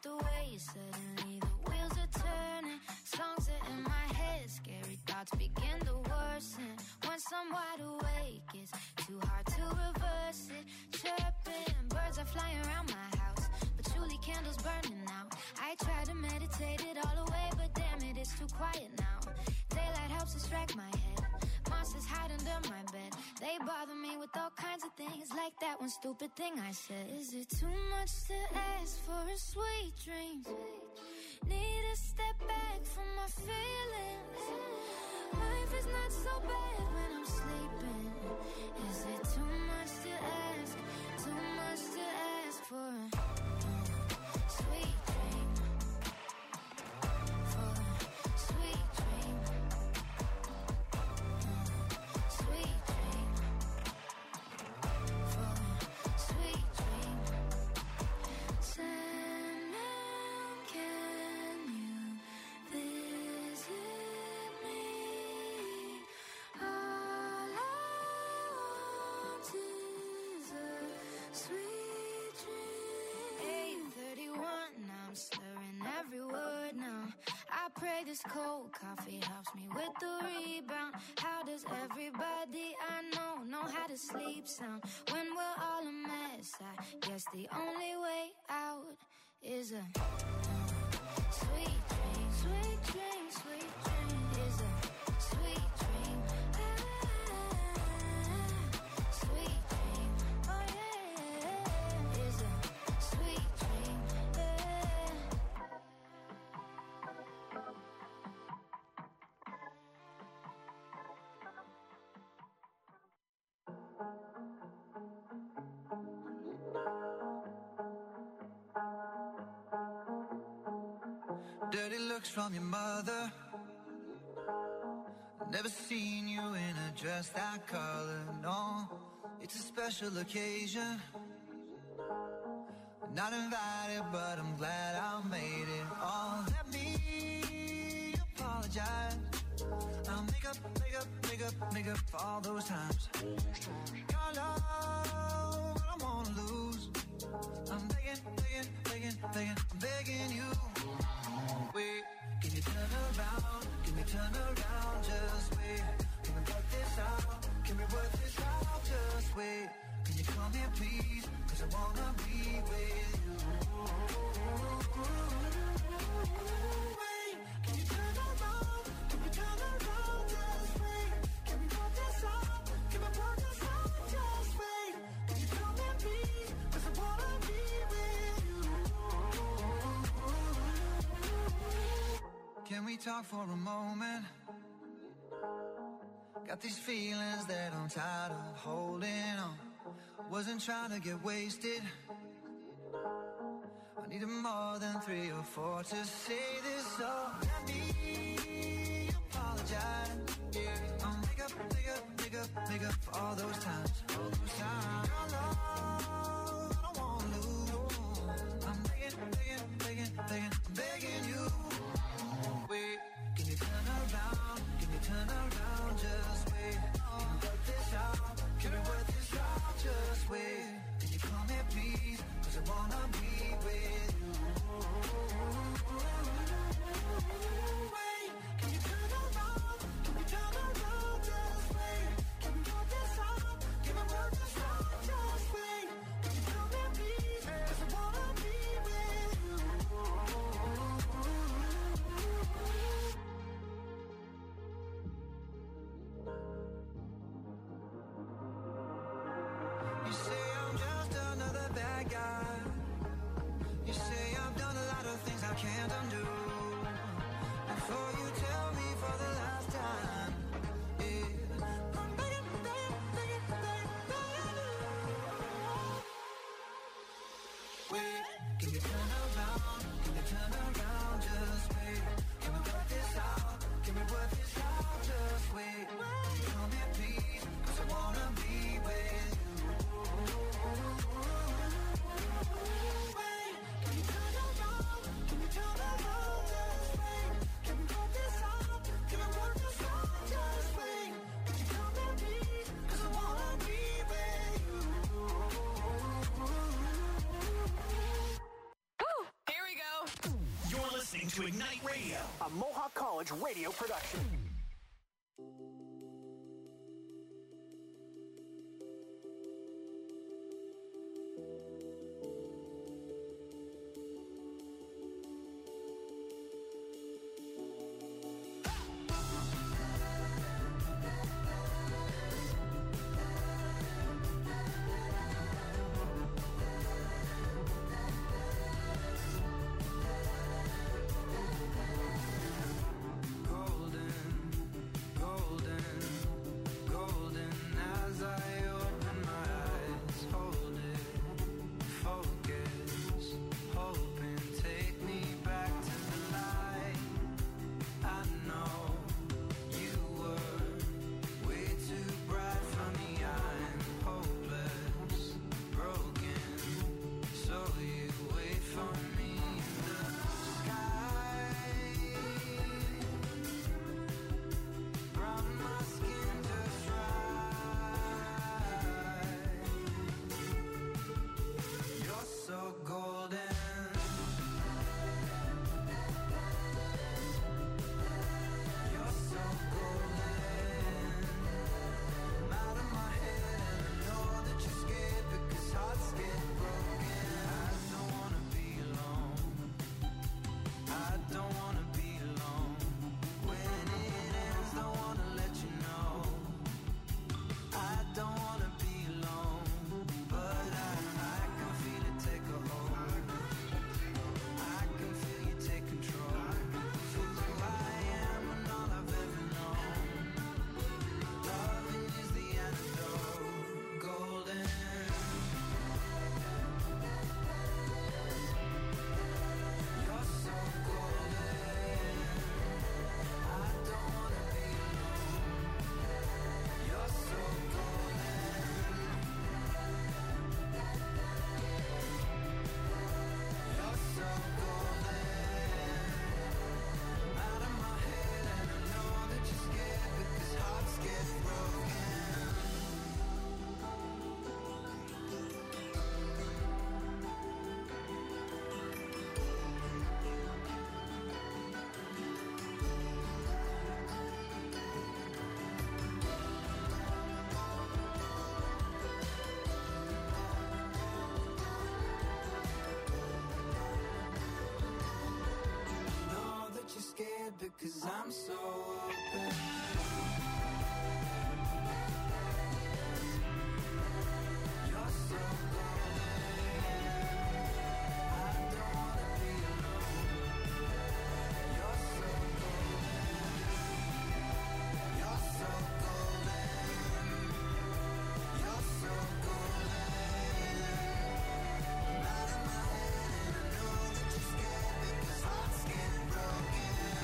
the way suddenly the wheels are turning. Songs are in my head, scary thoughts begin to worsen. Once I'm wide awake, it's too hard to reverse it. Chirping, birds are flying around my house, but truly candles burning out. I try to meditate it all away, but damn it, it's too quiet now. Daylight helps distract my head. Monsters hide under my bed. They bother me with all kinds of things, like that one stupid thing I said. Is it too much to ask for a sweet dream? Need to step back from my feelings. Life is not so bad when I'm sleeping. Is it too much to ask? Too much to ask for a sweet dream? For a sweet dream. Sweet dream. For a sweet dream. Sandman, can you visit me? All I want is a sweet dream. 8:31, now I'm slurring every word now. I pray this cold coffee helps me with the rebound. How does everybody I know how to sleep sound? When we're all a mess, I guess the only way out is a sweet dream. Sweet dream, sweet dream is a sweet dream. Sweet dream, oh yeah, is a sweet dream. Dirty looks from your mother. Never seen you in a dress that color, no. It's a special occasion. Not invited, but I'm glad I made it. Oh, let me apologize. I'll make up for all those times. Your love, I don't wanna lose. I'm begging, I'm begging you. Wait, can you turn around? Can we turn around? Just wait. Can we work this out? Can we work this out? Just wait. Can you come here, please? 'Cause I wanna be with you. Wait, can you turn around? Can we turn around? Just wait. Can we work this out? Can we work this out? Just wait. Can you come here, please? 'Cause I wanna be with you. Can we talk for a moment? Got these feelings that I'm tired of holding on. Wasn't trying to get wasted. I needed more than 3 or 4 to say this, so let me apologize. Yeah, I'll make up for all those times. Your love, I don't wanna lose. I'm begging you. Wait, can you turn around? Can you turn around? Just wait. Can we work this out? Can we work this out? Just wait. Can you come here, please? 'Cause I wanna be with you. Wait, can you turn around? Can we turn around? Just wait. Can we work this out? Can we work this out? Just wait. Can you come here, please? 'Cause I wanna be with you. You say I'm just another bad guy. You say I've done a lot of things I can't undo. Before you tell me for the last time, yeah, I'm begging you. Wait, can you turn around? Can you turn around? Just wait. Can we work this out? Can we work this out? Just wait. Can you come here, please? 'Cause I wanna be with you. Wait, can you turn around? Can you turn around? Just wait. Can we work this out? Can we work this out? Just wait. Can you come here, please? 'Cause I wanna be with you. Ooh, here we go. to Ignite Radio, a Mohawk College radio production. Because I'm so open. You're so golden. I don't wanna be alone. You're so golden. You're so golden. You're so golden. I'm out of my head and I know that you're scared because hearts get broken.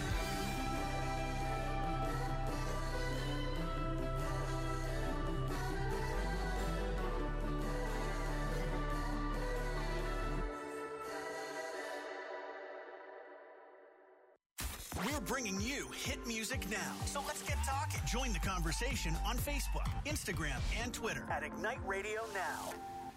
We're bringing you hit music now. So let's get talking. Join the conversation on Facebook, Instagram, and Twitter at Ignite Radio Now.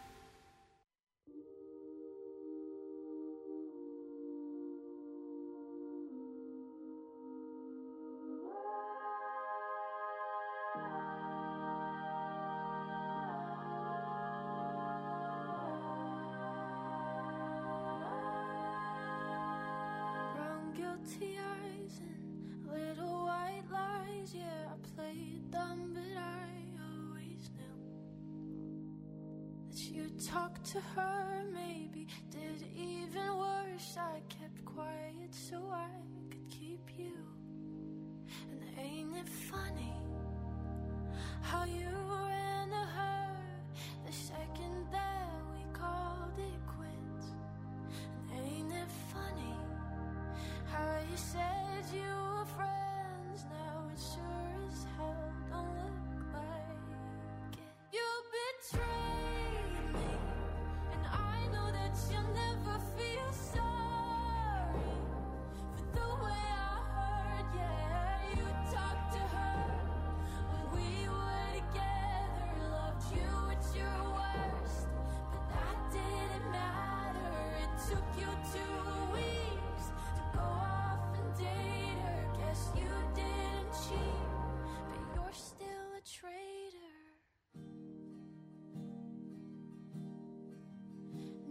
Guilty eyes and little white lies. Yeah, I played dumb, but I always knew that you'd talk to her. Maybe did even worse. I kept quiet so I could keep you. And ain't it funny how you ran to her the second that we called it quits? And ain't it funny how you said you were friends, now it sure as hell don't look like it. You betrayed me, and I know that you'll never feel sorry for the way I heard. Yeah, you talked to her when we were together, loved you at your worst, but that didn't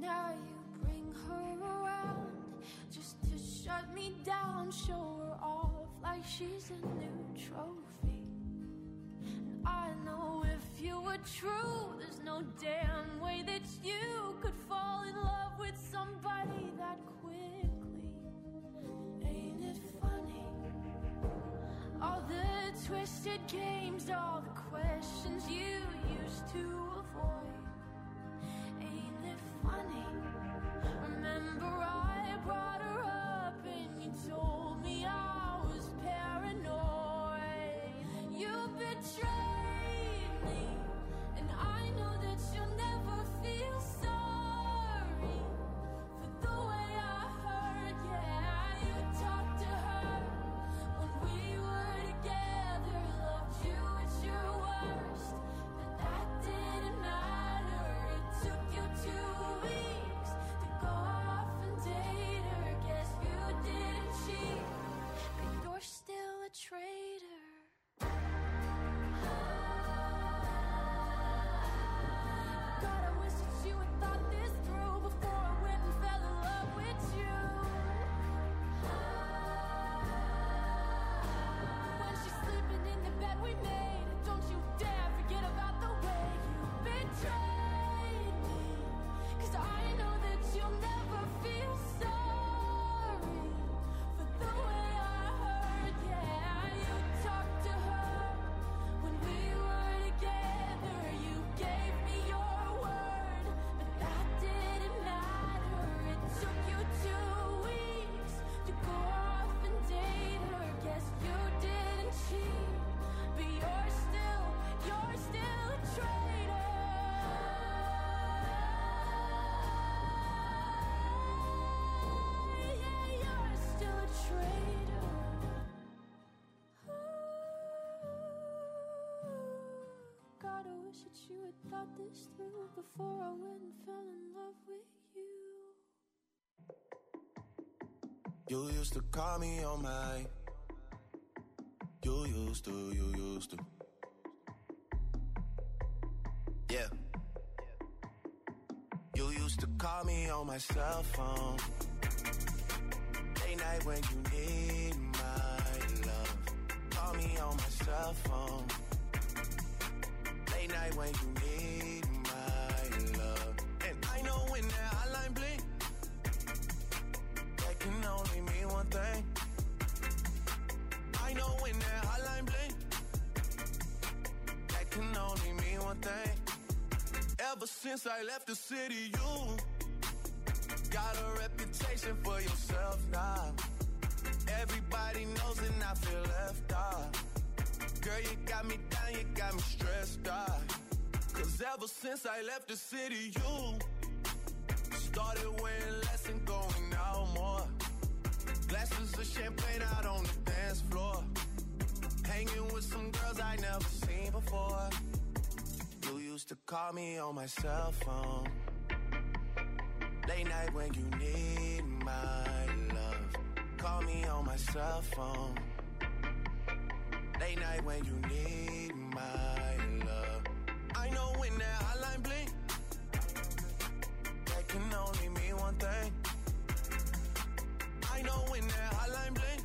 yeah, you bring her around just to shut me down, show her off like she's a new trophy. And I know if you were true, there's no damn way that you could fall in love with somebody that quickly. Ain't it funny? All the twisted games, all the questions you used to avoid. Ain't it funny? Remember I brought her up and you told me I was paranoid. You betrayed me, and I know that you'll never feel sorry for the way I hurt. Yeah, you talked to her when we were together, loved you at your worst, but that didn't matter. It took you 2 weeks to go off and date her. Guess you didn't cheat, but you're still a traitor. God, I wish that you had thought this through before I went and fell in love with you. When she's sleeping in the bed we made, don't you dare forget about the way you betrayed me. 'Cause I know that you'll never feel sorry for the way I hurt. Yeah, you talked to her when we were together. You gave me your word, but that didn't matter. It took you 2 weeks to go off and date her. Guess you didn't cheat, but you're still a traitor. Yeah, you're still a traitor. God, I wish that you had thought this through before I went and fell in love with you. You used to call me on my. You used to. Yeah. You used to call me on my cell phone. Late night when you need my love. Call me on my cell phone. Late night when you need my love. And I know when that hotline blink, that can only mean one thing. I know when that hotline blink, that can only mean one thing. Ever since I left the city, you got a reputation for yourself now. Everybody knows and I feel left out. Girl, you got me down, you got me stressed out. 'Cause ever since I left the city, you started wearing less and going out more. Glasses of champagne out on the dance floor. Hanging with some girls I never seen before. You used to call me on my cell phone. Late night when you need my love. Call me on my cell phone. Late night when you need my love. I know when that hotline blink, that can only mean one thing. I know when that hotline blink,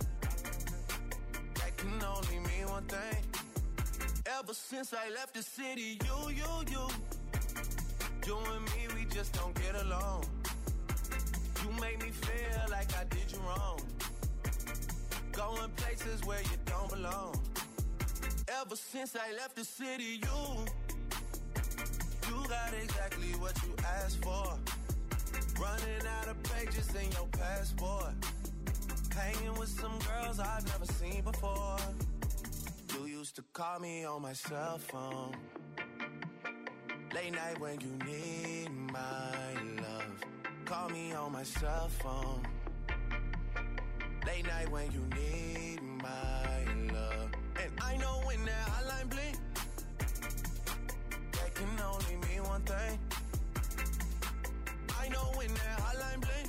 that can only mean one thing. Ever since I left the city, you and me, we just don't get along. You make me feel like I did you wrong. Going places where you don't belong. Ever since I left the city, you got exactly what you asked for. Running out of pages in your passport. Hanging with some girls I've never seen before. You used to call me on my cell phone. Late night when you need my love. Call me on my cell phone. Late night when you need my love. And I know when that hotline blink, that can only mean one thing. I know when that hotline blink,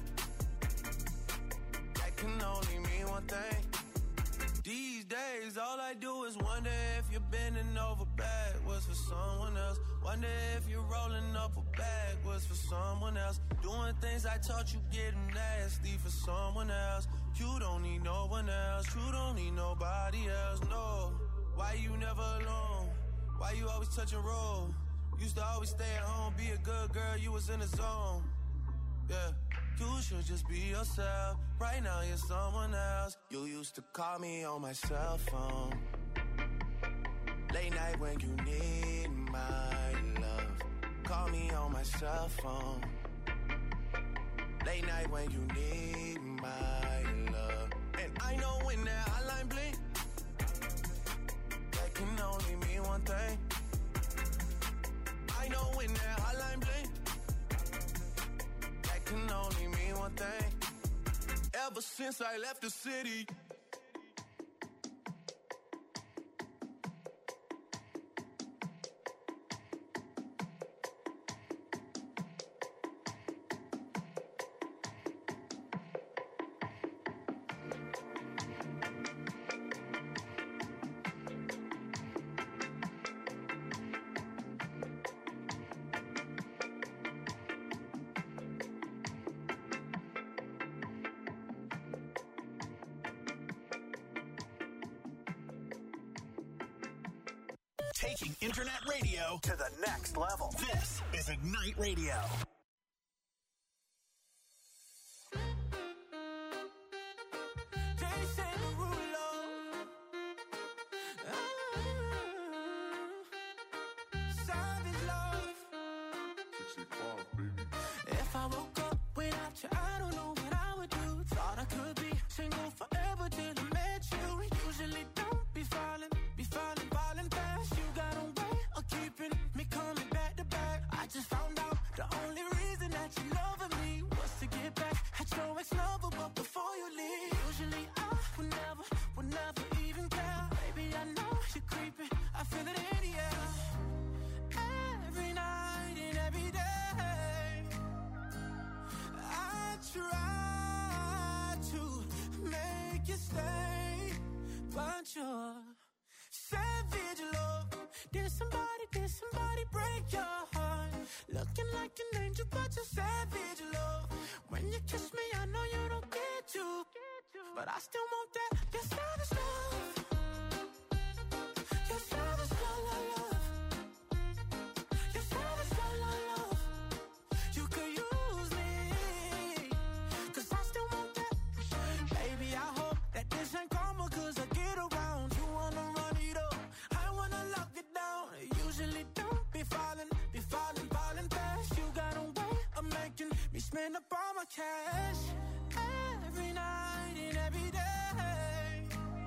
that can only mean one thing. These days, all I do is wonder if you're bending over backwards for someone else. Wonder if you're rolling up a bag was for someone else. Doing things I taught you getting nasty for someone else. You don't need no one else. You don't need nobody else, no. Why you never alone? Why you always touch and roll? Used to always stay at home, be a good girl, you was in the zone. Yeah, you should just be yourself. Right now you're someone else. You used to call me on my cell phone. Late night when you need my love. Call me on my cell phone. Late night when you need my love. And I know when that hotline blink, that can only mean one thing. I know when that hotline blink, that can only mean one thing. Ever since I left the city, taking internet radio to the next level. This is Ignite Radio. If I woke up without you, I don't know what I would do. Thought I could be single forever till I met you. Usually don't be falling fast. You got a way of keeping me coming back to back. I just found out the only reason that you loving me was to get back at your ex-lover, but before you leave, usually I would never even care. Baby, I know you're creeping, I feel it in the air. Every night and every day, I try to make you stay, but you're savage love. Did somebody break your heart? Looking like an angel, but you're savage love. When you kiss me, I know you don't get to, but I still want that. Your savage love. Your savage love, love. Your savage love, love. You could use me, 'cause I still want that. Baby, I hope that this ain't karma, 'cause I get around. You wanna run it up, I wanna lock it down. Usually don't be falling fast. You got a way of making me spend up all my cash. Every night and every day,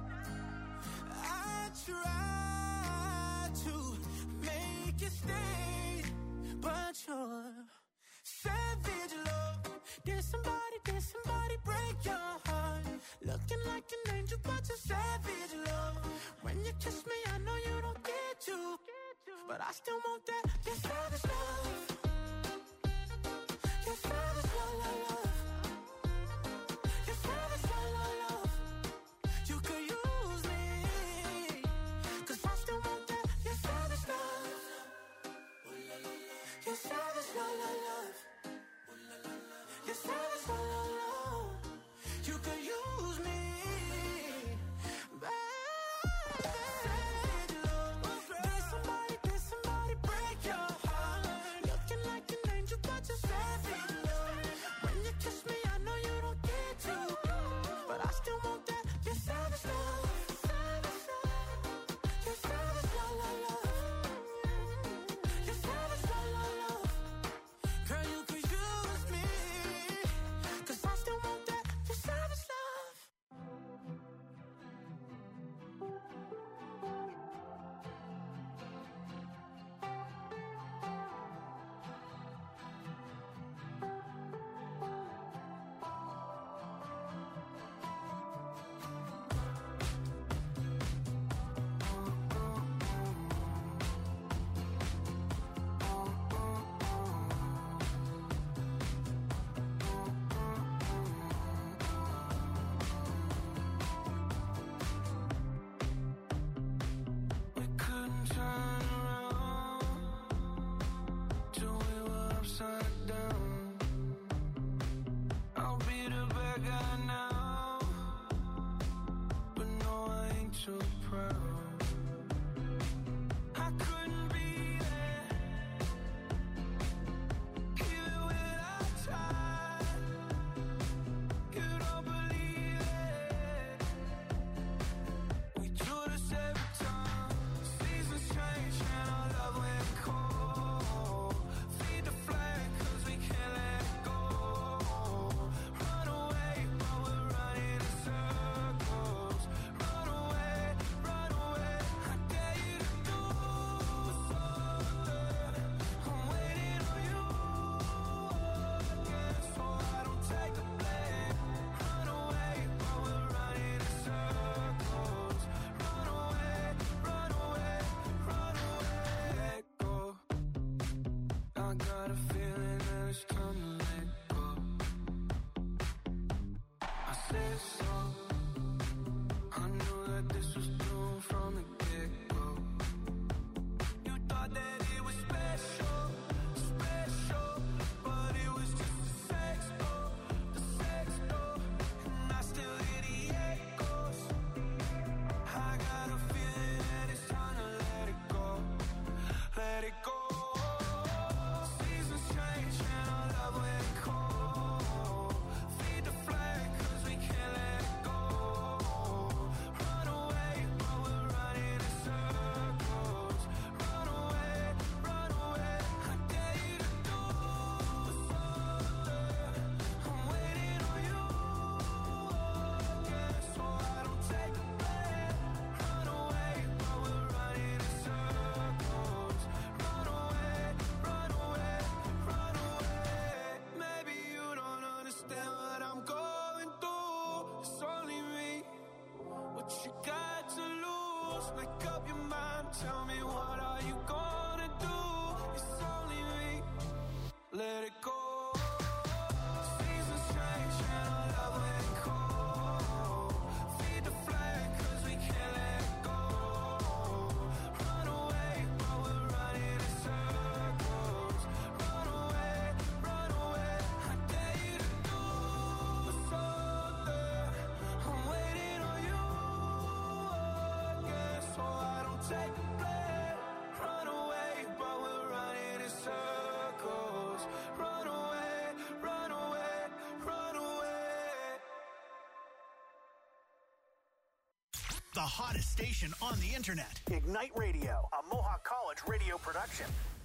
I try to make you stay, but you're savage love. Did somebody break your heart? Looking like an angel, but you're savage love. When you kiss me, I know you don't get to, but I still want that. Your savage love. Your savage love, love. Your savage love, love. You could use me, 'cause I still want that. Your savage love. Your savage love, love. Your savage love, love. You could use me. Did somebody break your heart? Looking like an angel, but you're savage love. When you kiss me, I know you don't get to, but I still want that. Your savage love. Your savage love, love. Your savage love, love. Girl, make up your mind. Tell me, what are you gonna do? It's only me. Let it go. Seasons change and our love let go. Feed the flame 'cause we can't let go. Run away, but we're running in circles. Run away, run away. I dare you to do something. I'm waiting on you again, so I don't take the blame. Run away, but we're running in circles. Run away, run away, run away. The hottest station on the internet. Ignite Radio, a Mohawk College radio production.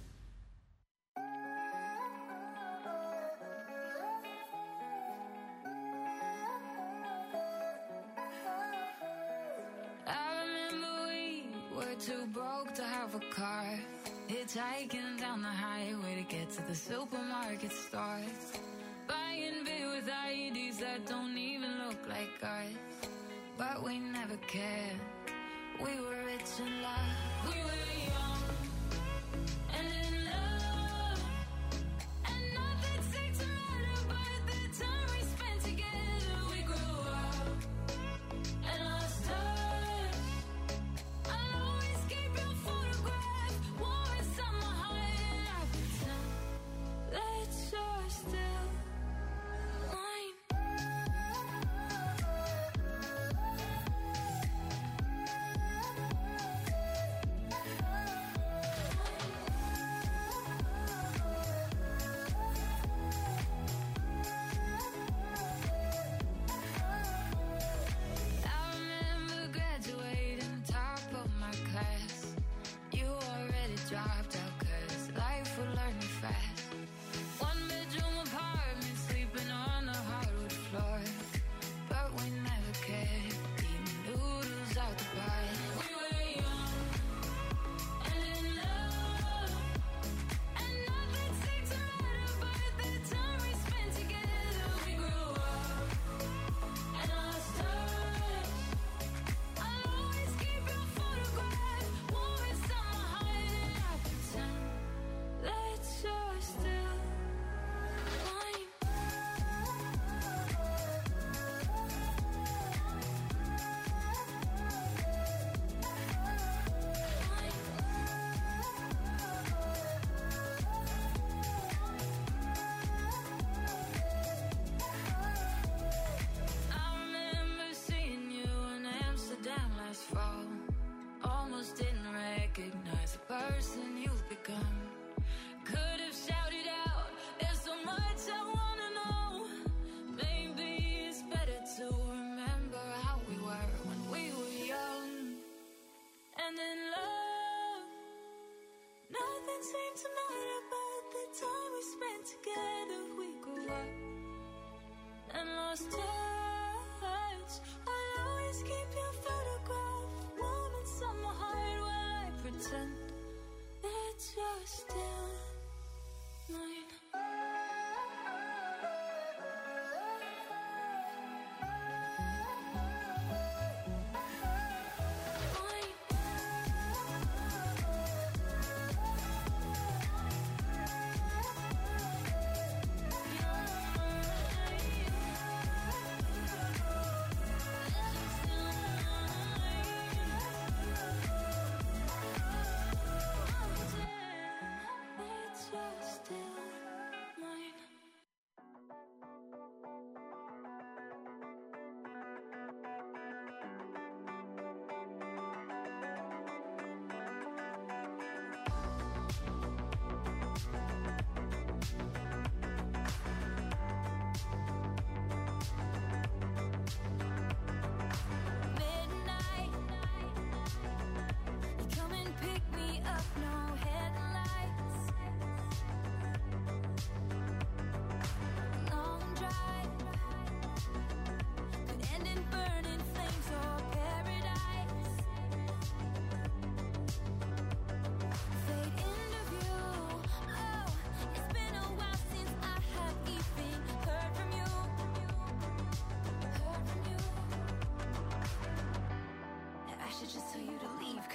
I remember we were too broke to have a car, hitchhiking down the highway to get to the supermarket store, buying beer with IEDs that don't even look like ours. But we never cared. We were rich in love. We were young and in love, and nothing seemed to matter but the time we spent together. We grew up and lost touch. I'll always keep your photograph warm inside my heart, and I pretend that you're still mine.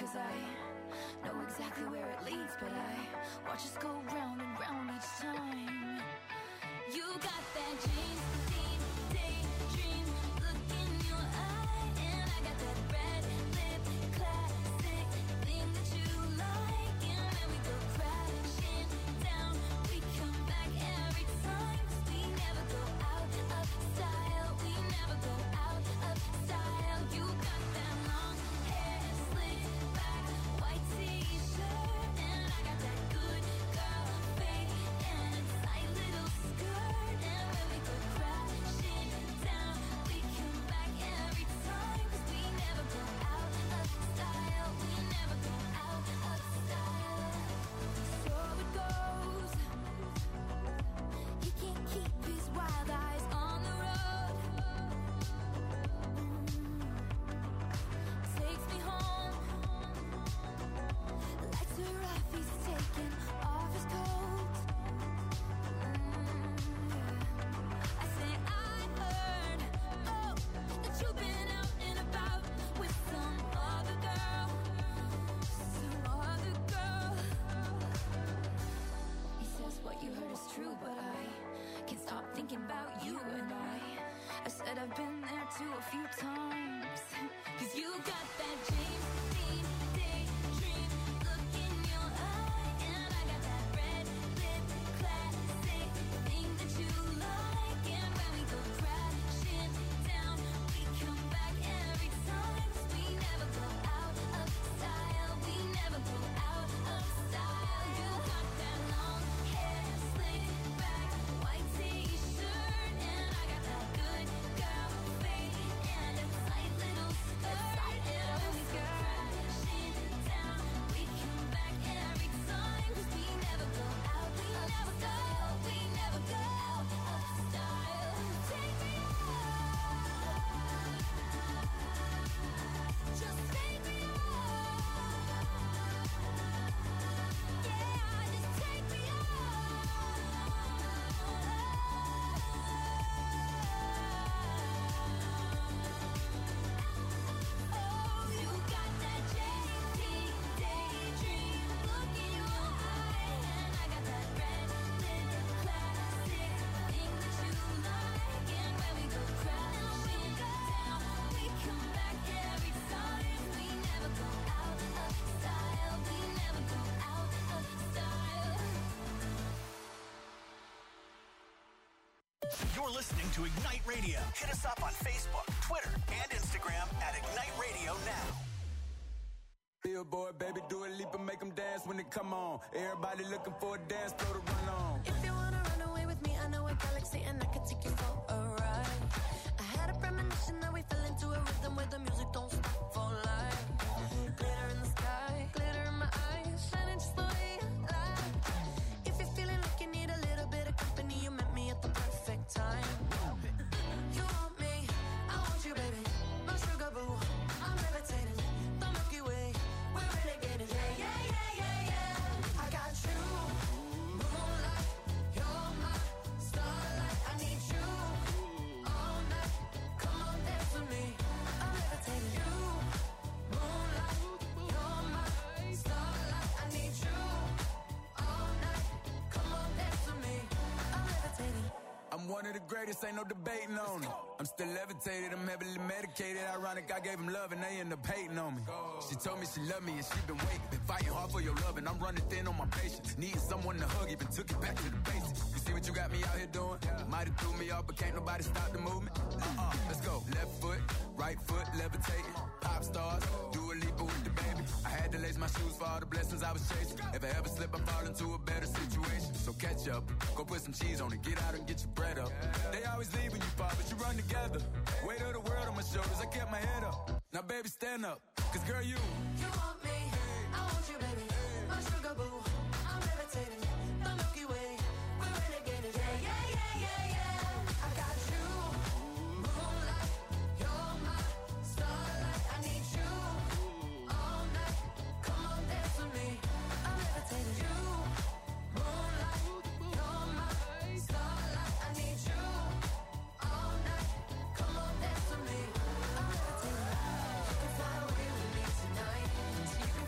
'cause I know exactly where it leads, but I watch us go round and round each time. You got that dreams, deep, daydream look in your eye, and I got that red lip classic thing that you like, and when we go crashing down, we come back every time, 'cause we never go out of style, we never go out of style. You got that long hair slicked back, white t-shirt, and I got that good girl fade and a tight little skirt, and when we go crashing down, we come back every time, 'cause we never go out of style, we never go out of style. So it goes, he can't keep his wild eyes on the road. Takes me home, the lights are off, he's taking off his coat. I say I heard, oh, that you've been out and about with some other girl, some other girl. He says what you heard is true, but I can't stop thinking about you, and I said I've been there too a few times, 'cause you got that James Dean daydream look in your eye, and I got that red lip classic thing that you like, and when we go crashing down, we come back every time, 'cause we never go out of style, we never go out of style. You got that long hair slicked back, white t-shirt, and I got that good girl fade and a tight little skirt, and when we go crashing down, we come back every time, 'cause we never go out, we never go, we never go out of style. Take me out, just take me out, yeah, just take me out. Oh, you got that JT daydream look in your eye, and I got that red lip classic thing that you like, and when we go crashing down, we come back every time, we never go out of style, we never go out of style. You're listening to Ignite Radio. Hit us up on Facebook, Twitter, and Instagram at Ignite Radio Now. Billboard, baby, do a leap and make them dance when they come on. Everybody looking for a dance floor to run on. If you wanna run away with me, I know a galaxy and I can take you for a ride. I had a premonition that we fell into a rhythm where the music don't stop for life. Glitter in the sky, glitter in my eyes, shining just the way I like. If you're feeling like you need a little bit of company, you met me at the perfect time. You want me, I want you, baby. My sugar boo, I'm levitating. The Milky Way, we're renegading. Yeah, yeah, yeah, yeah, yeah. I got you, moonlight. You're my starlight. I need you all night. Come on, dance with me. I'm levitating. You, moonlight. You're my starlight. I need you all night. Come on, dance with me. I'm levitating. I'm one of the greatest, ain't no debating on it. I'm still levitated, I'm heavily medicated. Ironic, I gave him love and they end up hating on me. She told me she loved me and she been waiting. Been fighting hard for your love and I'm running thin on my patience. Needing someone to hug, even took it back to the basics. You see what you got me out here doing? Might have threw me off, but can't nobody stop the movement. Let's go. Left foot, right foot, levitating. Pop stars, do a leap with the baby. I had to lace my shoes for all the blessings I was chasing. If I ever slip, I fall into a better situation. So catch up, go put some cheese on it, get out and get your bread up. They always leave when you fall, but you run together. Weight of the world on my shoulders, I kept my head up. Now baby, stand up, 'cause girl, you want me, I want you, baby. My sugar boo, I'm levitating. The Milky Way, we're renegading. Yeah, yeah, yeah, yeah, yeah. I got you, moonlight. You're my starlight. I need you all night. Come on, dance with me. I'm levitating. You, moonlight. You're my starlight. I need you all night. Come on, dance with me. I'm levitating. You can fly away with me tonight. So you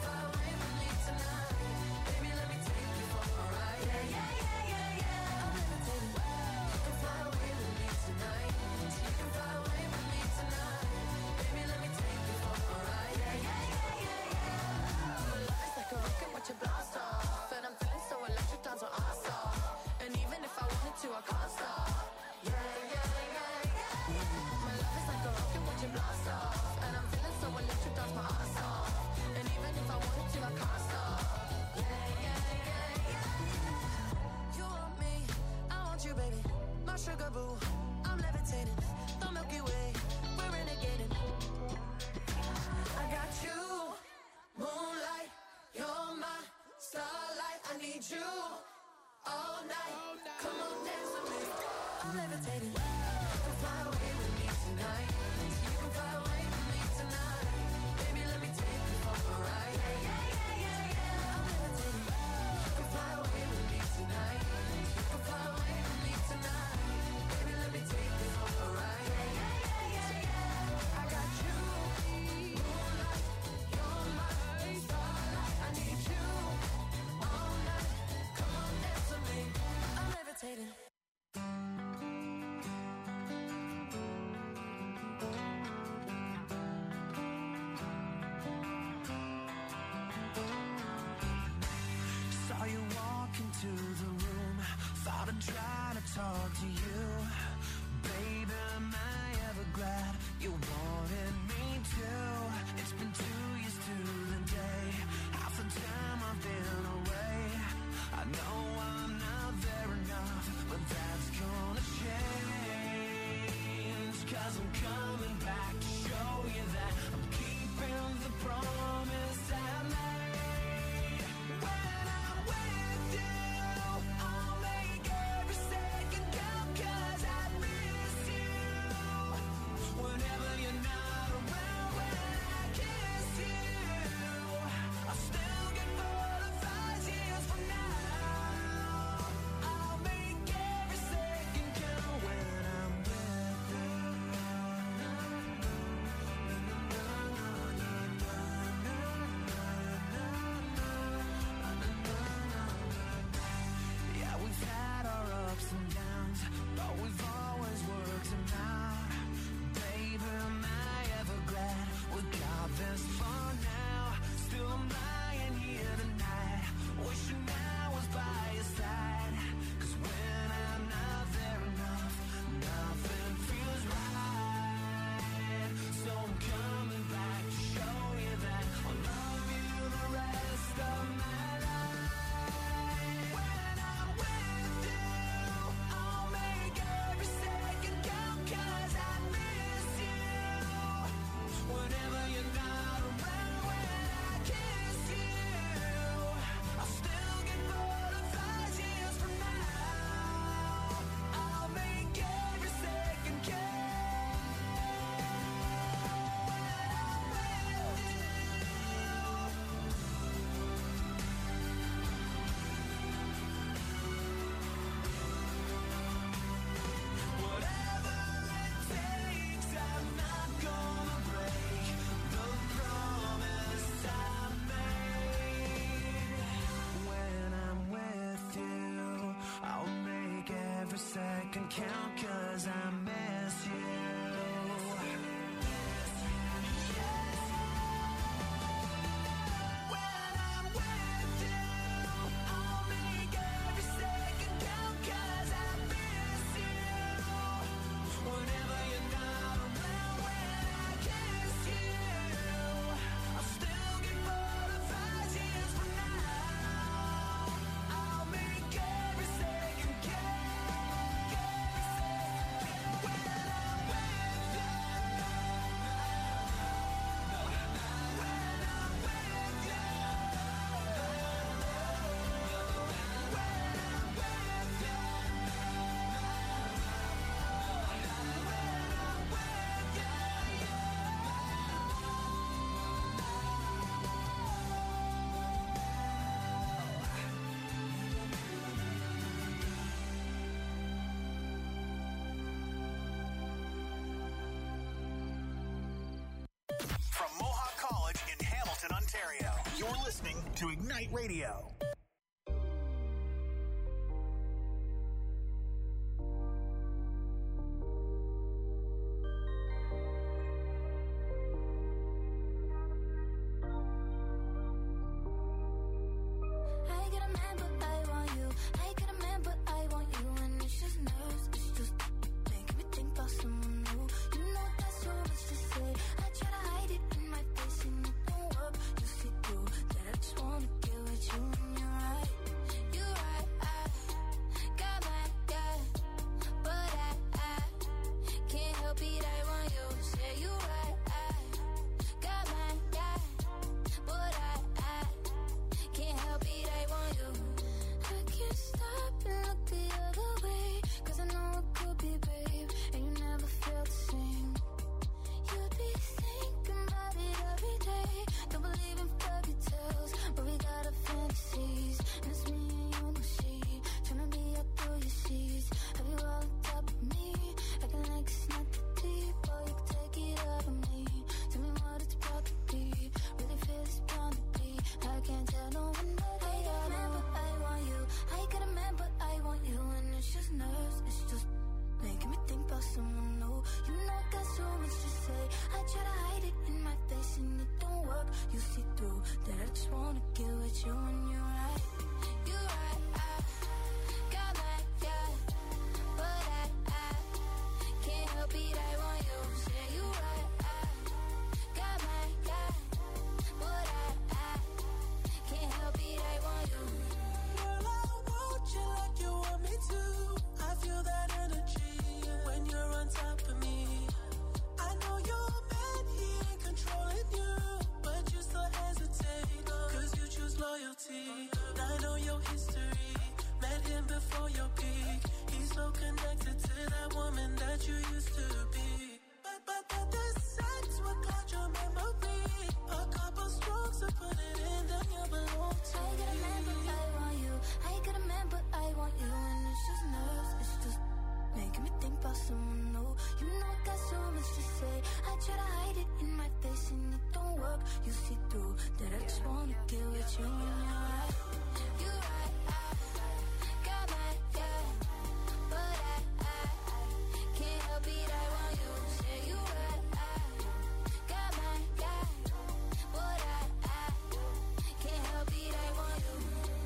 I'm levitating. You can fly away with me tonight. You can fly away with me tonight. Baby, let me take you for a ride. Yeah, yeah, yeah, yeah. I'm levitating. You can fly away with me tonight. You can fly away with me tonight. Baby, let me take you for a ride. Yeah, yeah, yeah, yeah. I got you, moonlight, you're my starlight. I need you all night. Come on, dance with me. I'm levitating. Saw you walk into the room, thought I'd try to talk to you. Baby, am I ever glad you wanted me to? It's been 2 years to the day, half the time I've been away. I know I'm not there enough, but that's gonna change. 'Cause I'm coming back to show you that I'm keeping the promise I made. When I'm with you, I'll make every second count 'cause I miss you. Whenever you're not around, when I kiss you, I'll still get butterflies years from now. I'll make every second count when I'm with you. Yeah, we've had our ups and downs, but we've always worked them out. Baby, am I ever glad we got this far now? Still I'm lying here tonight, wishing I was by your side. 'Cause when I'm not there enough, nothing feels right. So I'm coming back to show you that I'll love you the rest of my life. When I'm with you, I'll make every second count 'cause I miss you. Whenever you're not around, when I kiss you, I'll still get butterflies years from now. I'll make every second count when I'm with you. Whatever it takes, I'm not gonna break the promise I made. When I'm with you, I'll make every second count 'cause I miss you. When I'm with you, I'll make every second count 'cause I miss you. Whenever you're not around, when I kiss you, I'll still get butterflies years from now. I'll make every second count, every second count. When I'm with you, when I'm with you, when I'm with you. From Mohawk College in Hamilton, Ontario, you're listening to Ignite Radio. I get a man, but I want you. I get a man, but I want you. And it's just nerves, it's just making me think about someone new. You know that's so much to say. I try to hide it in my face, and it don't work. You see through that I just wanna get with you. And you're someone new. You know I got so much to say. I try to hide it in my face and it don't work. You see through that I just wanna get with you when you're right. You're right, I got my yeah, but I can't help it, I want you. Say you right, I got my yeah, but I can't help it, I want you. Girl, I want you like you want me to. I feel that energy when you're on top of me. I know you're mad, he ain't controlling you, but you still hesitate, cause you choose loyalty. I know your history, met him before your peak. He's so connected to that woman that you used to be. But the sex will cloud your memory. A couple strokes to put it in, then you belong to I got a man, but I want you. I got a man, but I want you. And it's just nerves, it's just making me think about someone new. You know I got so much to say. I try to hide it in my face and it don't work. You see through that I just wanna get with you when you're right. You're right, I got my yeah, but I can't help it, I want you. Say you right, I got my yeah, but I can't help it, I want you.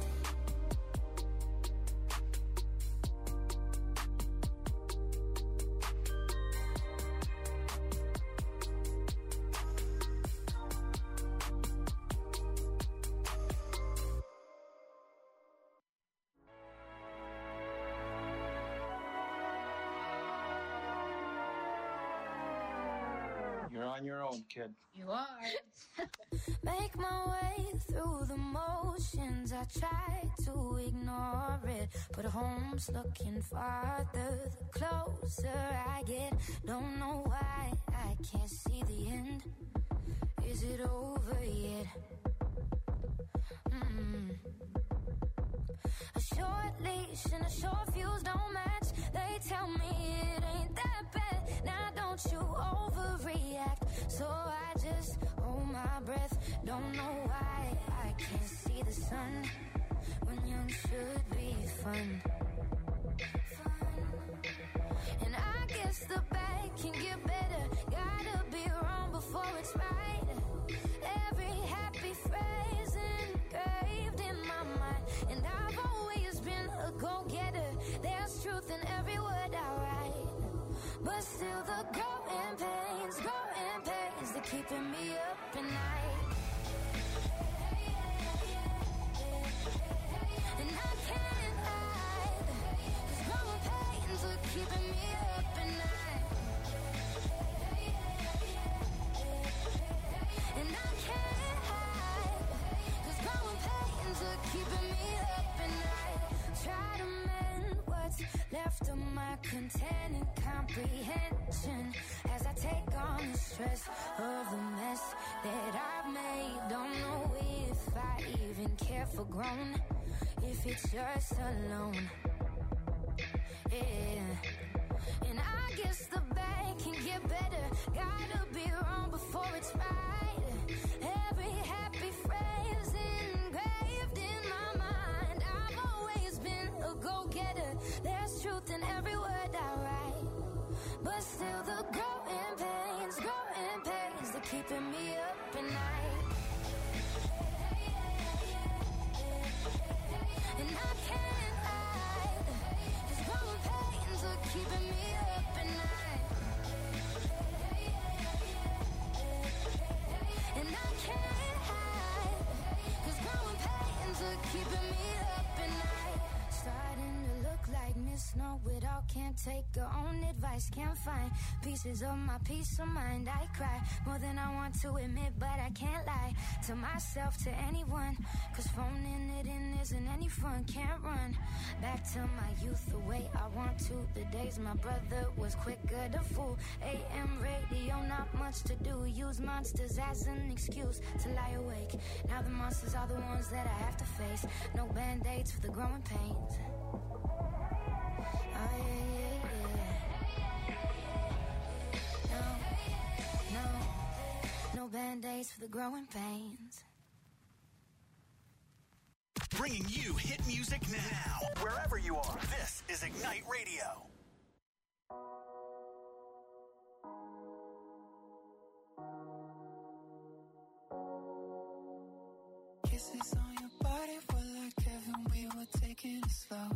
You're on your own, kid. You are. Make my way through the motions. I try to ignore it, but home's looking farther the closer I get. Don't know why I can't see the end. Is it over yet? A short leash and a short fuse don't match. They tell me it ain't that bad. Now don't you overreact. So I just hold my breath. Don't know why I can't see the sun when young should be fun. And I guess the bad can get better. Gotta be wrong before it's right. Every happy phrase engraved in my mind. And I've always been a go-getter. There's truth in every word I write. But still the growing pains, they're keeping me up at night. And I can't hide, 'cause growing pains are keeping me up at night. And I can't hide, 'cause growing pains are keeping me up at night. Try to mend what's left of my content and comprehension as I take on the stress of the mess that I've made. Don't know if I even care for grown, if it's just alone. Yeah. And I guess the bad can get better. Gotta be wrong before it's right. Every happy phrase engraved in my mind. I've always been a go-getter. There's truth in every word I write. But still the growing pains, they're keeping me up at night. And I can't hide, 'cause growing pains are keeping me up at night. And I can't hide, 'cause growing pains are keeping me up at night. Starting to look like Miss Know-It-All. Can't take her own advice. Can't find pieces of my peace of mind. I cry more than I want to admit, but I can't lie to myself, to anyone, 'cause phoning it in isn't any fun. Can't run back to my youth the way I want to. The days my brother was quicker to fool. AM radio, not much to do. Use monsters as an excuse to lie awake. Now the monsters are the ones that I have to face. No band-aids for the growing pains. Oh yeah, No band-aids for the growing pains. Bringing you hit music now, wherever you are. This is Ignite Radio. Kisses on your body were like heaven, we were taking it slow.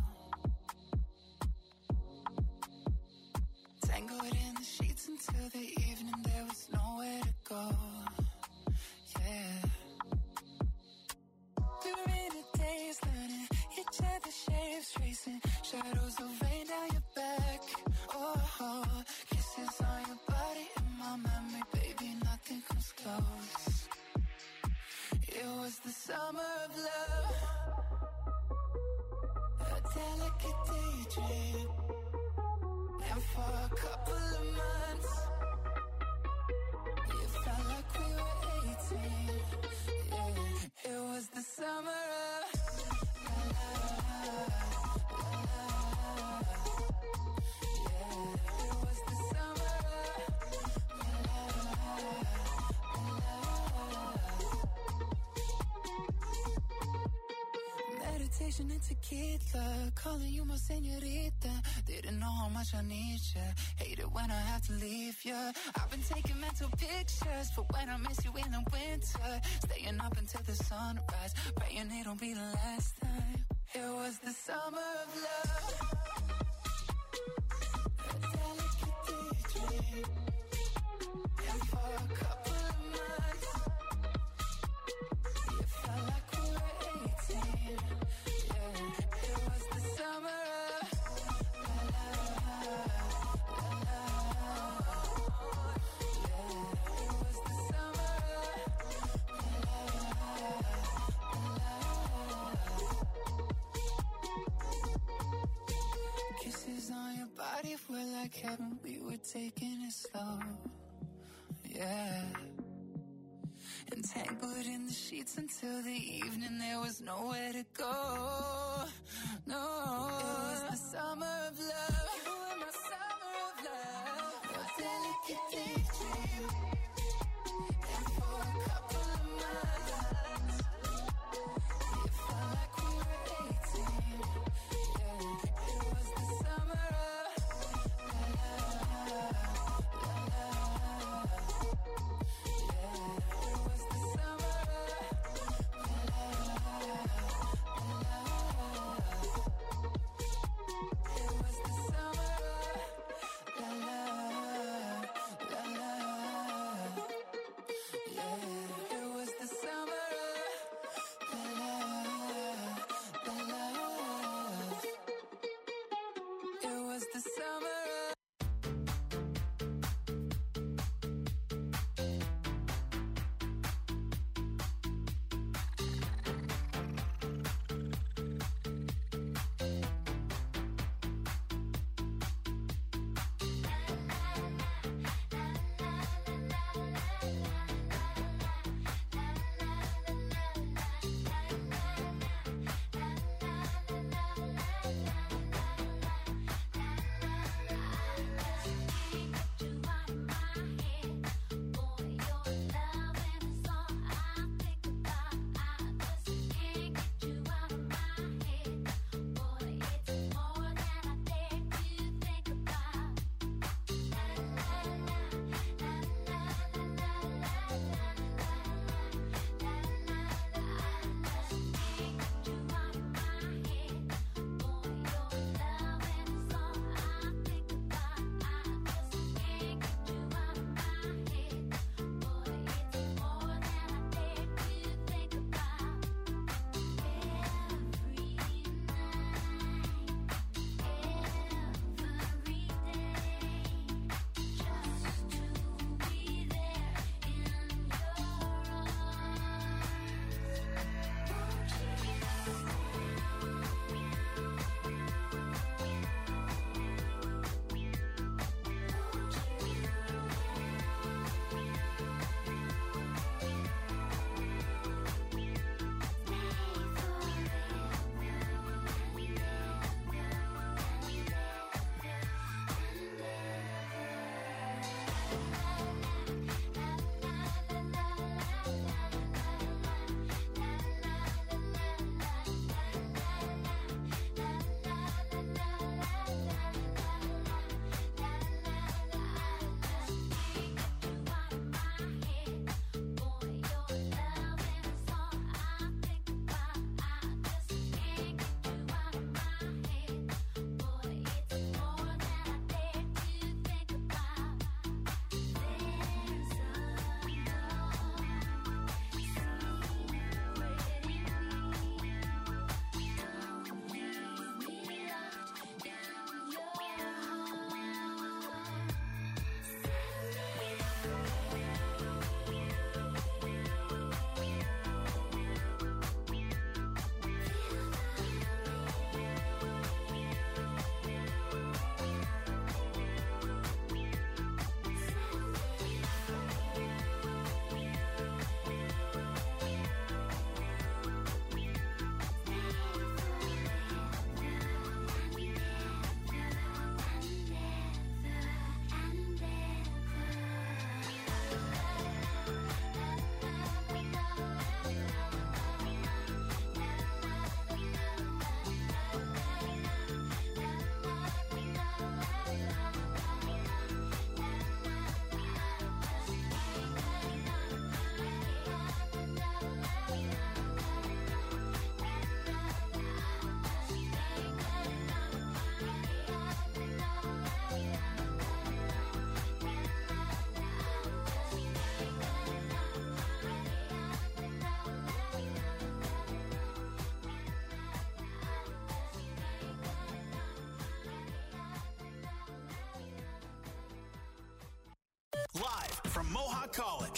Tangled in the sheets until the evening, there was nowhere to go. Yeah. We were in a daze, learning each other's shapes, tracing shadows of rain down your back. Oh, kisses on your body in my memory, baby, nothing comes close. It was the summer of love, a delicate daydream. And for a couple of months, it felt like we were 18. Yeah, it was the summer of meditation and tequila, calling you my señorita. Didn't know how much I need you. Hate it when I have to leave you. I've been taking mental pictures for when I miss you in the winter. Staying up until the sunrise, praying it'll be the last time. It was the summer of love, a delicate daydream. And for a couple of months, it felt like we were 18. It was the summer of it was the summer of kisses on your body were like heaven, we were taking it slow. Yeah. Entangled in the sheets until the evening, there was nowhere to go. No, it was the summer of love. You were my summer of love, a delicate daydream. And for a couple of months, it felt like we were 18. Yeah, it was the summer of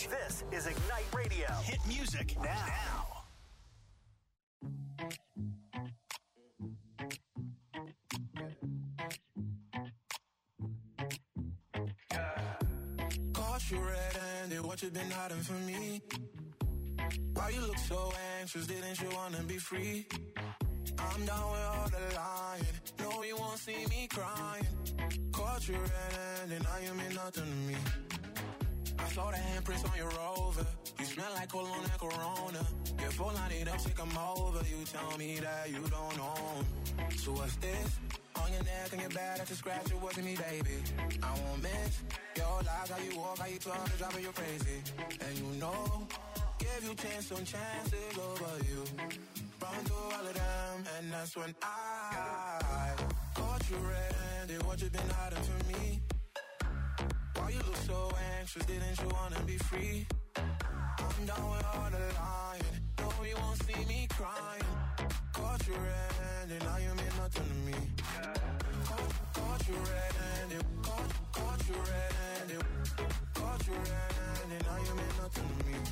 change. This is Ignite Radio. Hit music now. Caught you red-handed, what you been hiding from me? Why you look so anxious, didn't you wanna be free? I'm down with all the lying, no you won't see me crying. Caught you red-handed, now you mean nothing to me. I saw the handprints on your Rover, you smell like cologne and Corona. Your phone light up, take 'em over, you tell me that you don't know. So what's this? On your neck and your back, that's a scratch, it wasn't me, baby. I won't miss your lies, how you walk, how you talk, it's driving you crazy. And you know, give you chance on chances over you. Run through all of them, and that's when I caught you red-handed, what you been hiding from me? Why you look so anxious, didn't you wanna be free? I'm down with all the lying, no you won't see me crying. Caught you red-handed, now you mean nothing to me. Caught you red-handed, caught you red-handed, caught you red-handed, now you mean nothing to me.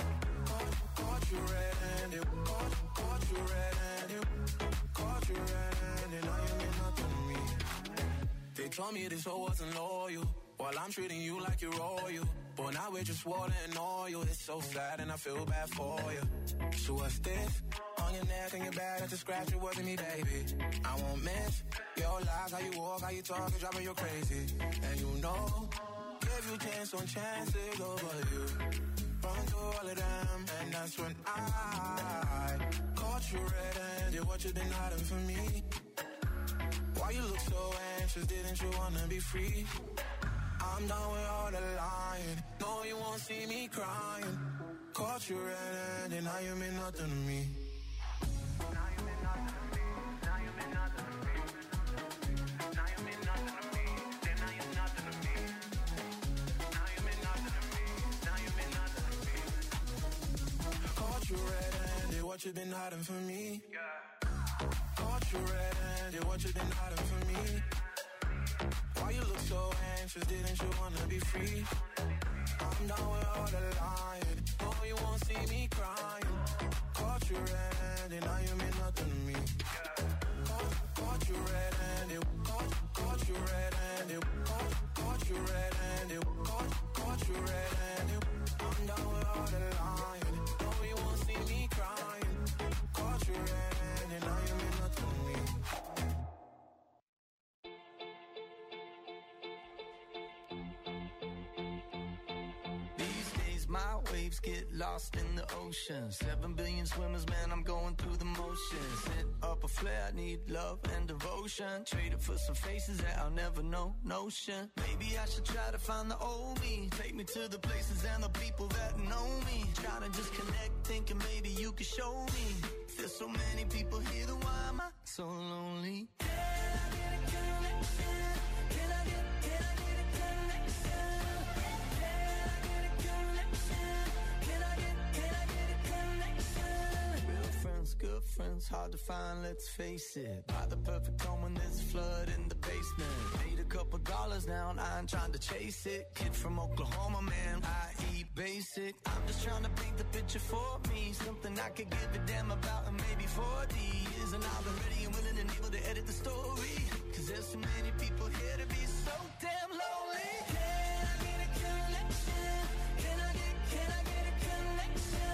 Caught you red-handed, caught you red-handed, caught you red-handed, now you mean nothing to me. They told me this hoe wasn't loyal, while I'm treating you like you're royal. But now we're just water and oil, it's so sad and I feel bad for you. So what's this? On your neck and your back, that's a scratch, it wasn't me, baby. I won't miss your lies, how you walk, how you talk, it's driving you crazy. And you know, give you chance on chances over you. Run through all of them, and that's when I caught you red-handed, what you been hiding from me? Why you look so anxious, didn't you wanna be free? I'm done with all the lying, no you won't see me crying. Caught you red-handed, now you mean nothing to me. Now you mean nothing to me, now you mean nothing to me. Now you mean nothing to me, then now you're nothing to me. Now you mean nothing to me, now you mean nothing to me. Caught you red-handed, what you been hiding from me? Caught you red-handed, what you been hiding from me? Why you look so anxious, didn't you wanna be free? I'm down with all the lying, no you won't see me crying. Caught you red-handed, now you mean nothing to me. Caught you red-handed, caught you red-handed, caught you red-handed, caught you red-handed. I'm down with all the lying, no you won't see me crying. Caught you red-handed, now you mean nothing to me. My waves get lost in the ocean. 7 billion swimmers, man, I'm going through the motions. Hit up a flare, need love and devotion. Trade it for some faces that I'll never know, notion. Maybe I should try to find the old me. Take me to the places and the people that know me. Trying to just connect, thinking maybe you could show me. There's so many people here, then why am I so lonely? Can I get a connection? Can I get a connection? Good friends, hard to find, let's face it. Buy the perfect home when there's a flood in the basement. Made a couple dollars now and I ain't trying to chase it. Kid from Oklahoma, man, I eat basic. I'm just trying to paint the picture for me. Something I could give a damn about in maybe 40 years. And I'll be ready and willing and able to edit the story. Cause there's so many people here to be so damn lonely. Can I get a connection? Can I get a connection?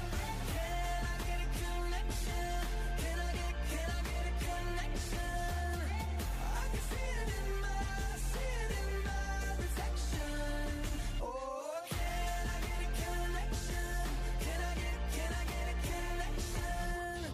Can I get a connection? I can see it in my reflection. Oh, can I get a connection? Can I get a connection?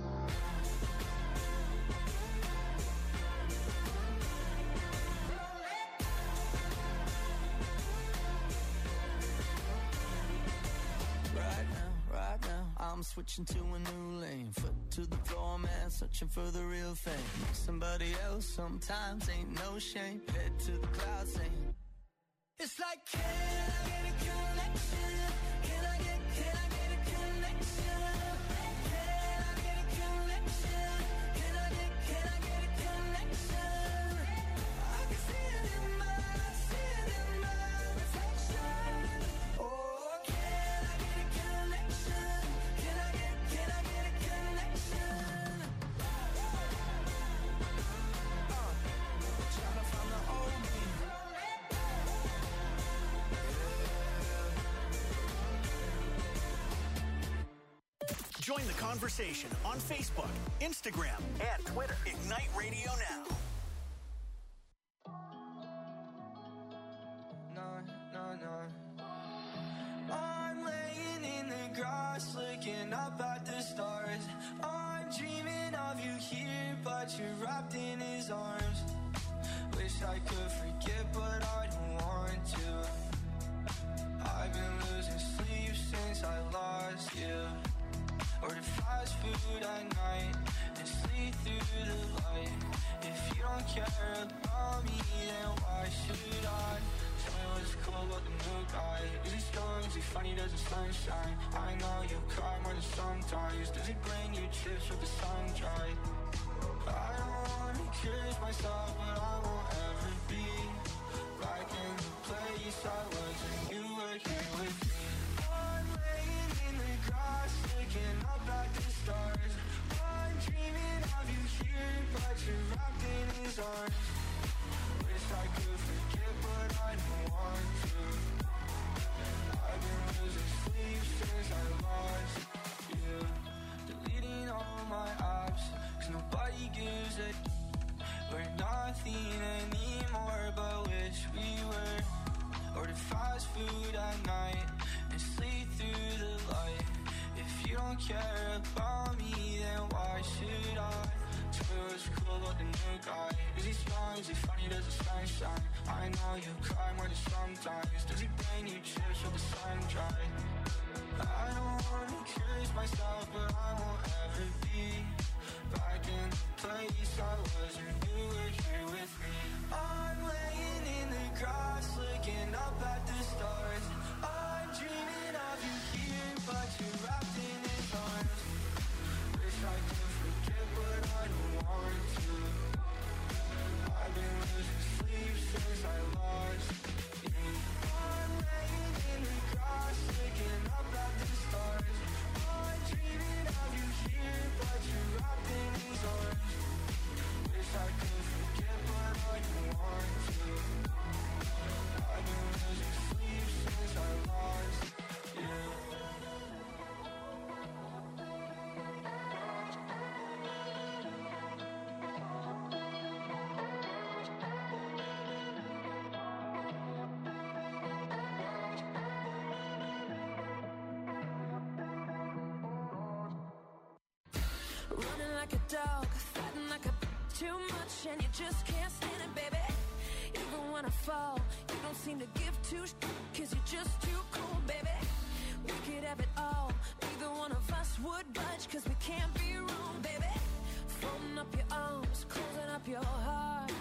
Right now, I'm switching to a new lane. Foot to the floor, man, searching for the real thing. Somebody else sometimes ain't no shame. Head to the clouds saying, it's like, can I get a connection? Can I get a connection? Can I get a connection? Can I get a connection? I can see it in my reflection. Oh, can Join the conversation on Facebook, Instagram, and Twitter. Ignite Radio Now. I'm laying in the grass, looking up at the stars. I'm dreaming of you here, but you're wrapped in his arms. Wish I could forget, but I don't want to. I've been losing sleep since I lost you. Order fast food at night and sleep through the light. If you don't care about me, then why should I? Tell me what's cool about the new guy. Is he strong? Is he funny? Does the sun shine? I know you cry more than sometimes. Does he bring you chips with the sun dry? I don't wanna curse myself, but I won't ever be back in the place I was when you were here with me. I'm laying in the grass, looking up at the stars. I'm dreaming of you here, but you're wrapped in his arms. Wish I could forget, but I don't want to. I've been losing sleep since I lost you. Deleting all my apps, 'cause nobody gives a we're nothing anymore, but wish we were. Order fast food at night and sleep through the light. If you don't care about me, then why should I? Tell me what's cool about the new guy. Is he strong? Is he funny? Does the sun shine? I know you cry more than sometimes. Does he bring you chips with the sun dry? I don't wanna curse myself, but I won't ever be back in the place I was when you were here with me. I'm laying in the grass, looking up at the stars. I'm dreaming of you here, but you're wrapped in his arms. Wish I could forget, but I don't want to. I've been losing sleep since I lost you. I'm laying in the grass, looking up at the stars. I'm dreaming of you here, but you're wrapped in his arms. Wish I could forget, but I don't want to. I've been losing sleep since I lost you. Running like a dog, fighting like a too much, and you just can't stand it, baby. Even when I fall, you don't seem to give two cause you're just too cool, baby. We could have it all, neither one of us would budge, cause we can't be wrong, baby. Folding up your arms, closing up your heart.